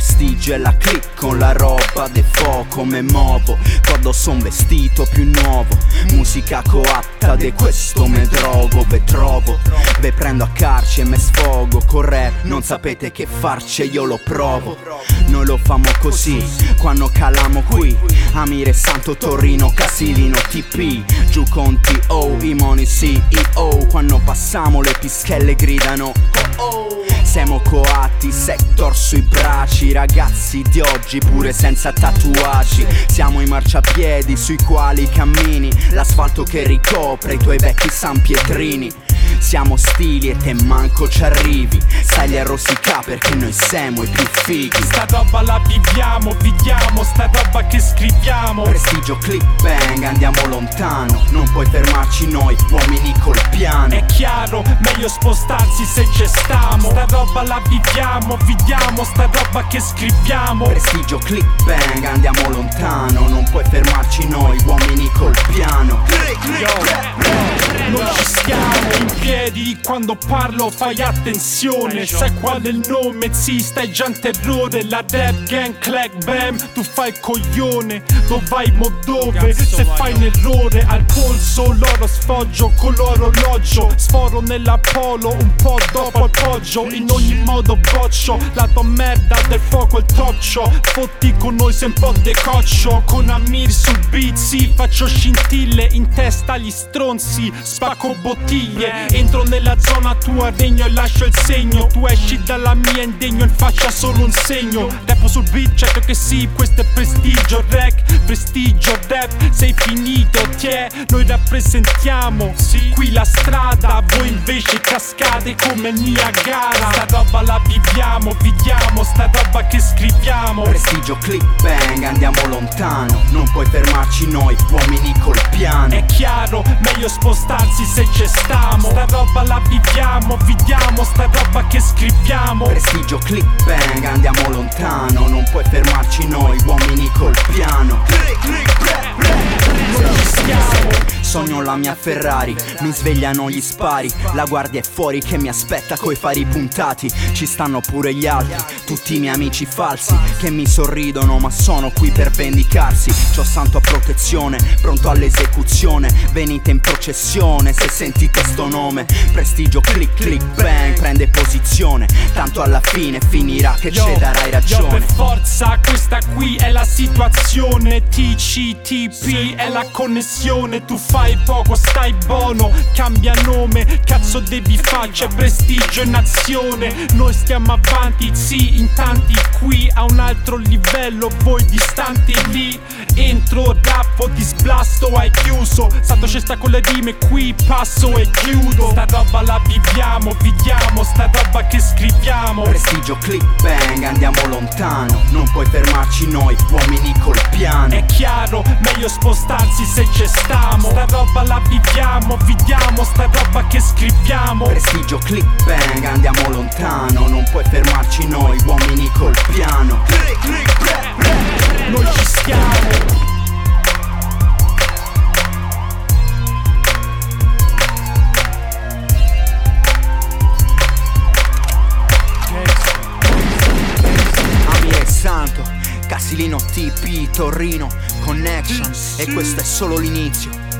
prestigio e la click con la roba de fuoco me muovo, quando son vestito più nuovo, musica coatta de questo me drogo, ve trovo, ve prendo a carci e me sfogo, con rap non sapete che farci, io lo provo, noi lo famo così, quando calamo qui, Amire Santo Torino, Casilino TP, giù conti oh, i money CEO, quando passiamo le pischelle gridano oh oh. Siamo coatti, sector sui bracci, ragazzi di oggi pure senza tatuaggi. Siamo i marciapiedi sui quali cammini, l'asfalto che ricopre i tuoi vecchi San Pietrini. Siamo stili e te manco ci arrivi, stai a rosicà perché noi siamo i più fighi. Sta roba la viviamo, viviamo, sta roba che scriviamo. Prestigio, click bang, andiamo lontano, non puoi fermarci noi, uomini col piano. È chiaro, meglio spostarsi se ci stiamo. Sta roba la viviamo, viviamo, sta roba che scriviamo. Prestigio, click bang, andiamo lontano, non puoi fermarci noi, uomini col piano. Noi ci stiamo in piedi, quando parlo fai attenzione. Sai qual è il nome? Sì, stai già in terrore. La rap gang, clack bam, tu fai il coglione. Dove vai, mo dove? Se fai un errore, al polso l'oro sfoggio con l'orologio. Sforo nell'Apollo, un po' dopo appoggio. In ogni modo boccio la tua merda del fuoco il toccio. Fotti con noi sei un po' decoccio. Con Amir sul beat, sì, faccio scintille in testa agli stronzi. Spacco bottiglie, entro nella zona tua, regno e lascio il segno. Tu esci dalla mia indegno, in faccia solo un segno. Rappo sul beat, certo che sì, questo è prestigio rec, prestigio rap, sei finito, tiè, noi rappresentiamo qui la strada, voi invece cascate come il Niagara. Sta roba la viviamo, viviamo, sta roba che scriviamo. Prestigio, click bang, andiamo lontano, non puoi fermarci noi, uomini col piano. È chiaro, meglio spostarsi se ci stiamo. Sta roba la viviamo, viviamo, sta roba che scriviamo. Prestigio, click bang, andiamo lontano, non puoi fermarci noi, uomini col piano. Noi ci stiamo. Sogno la mia Ferrari, mi svegliano gli spari, la guardia è fuori che mi aspetta coi fari puntati. Ci stanno pure gli altri, tutti i miei amici falsi che mi sorridono ma sono qui per vendicarsi. C'ho santo a protezione, pronto all'esecuzione, venite in processione se sentite sto nome. Prestigio, click click bang, prende posizione, tanto alla fine finirà che ci darai ragione. Per forza questa qui è la situazione, TCTP è la connessione. Tu fai poco, stai buono, cambia nome, cazzo devi fare, c'è prestigio in azione. Noi stiamo avanti, sì, in tanti qui a un altro livello, voi distanti lì. Entro, rappo, ti sblasto, hai chiuso. Stato c'è sta con le rime, qui passo e chiudo. Sta roba la viviamo, viviamo, sta roba che scriviamo. Prestigio, click bang, andiamo lontano, non puoi fermarci noi, uomini col piano. È chiaro, meglio spostarsi se ci stiamo. Sta roba la viviamo, viviamo, sta roba che scriviamo. Prestigio, click bang, andiamo lontano, non puoi fermarci noi, uomini col piano. Noi ci stiamo. Amire Santo, Casilino TP, Torino, Connection, e questo è solo l'inizio.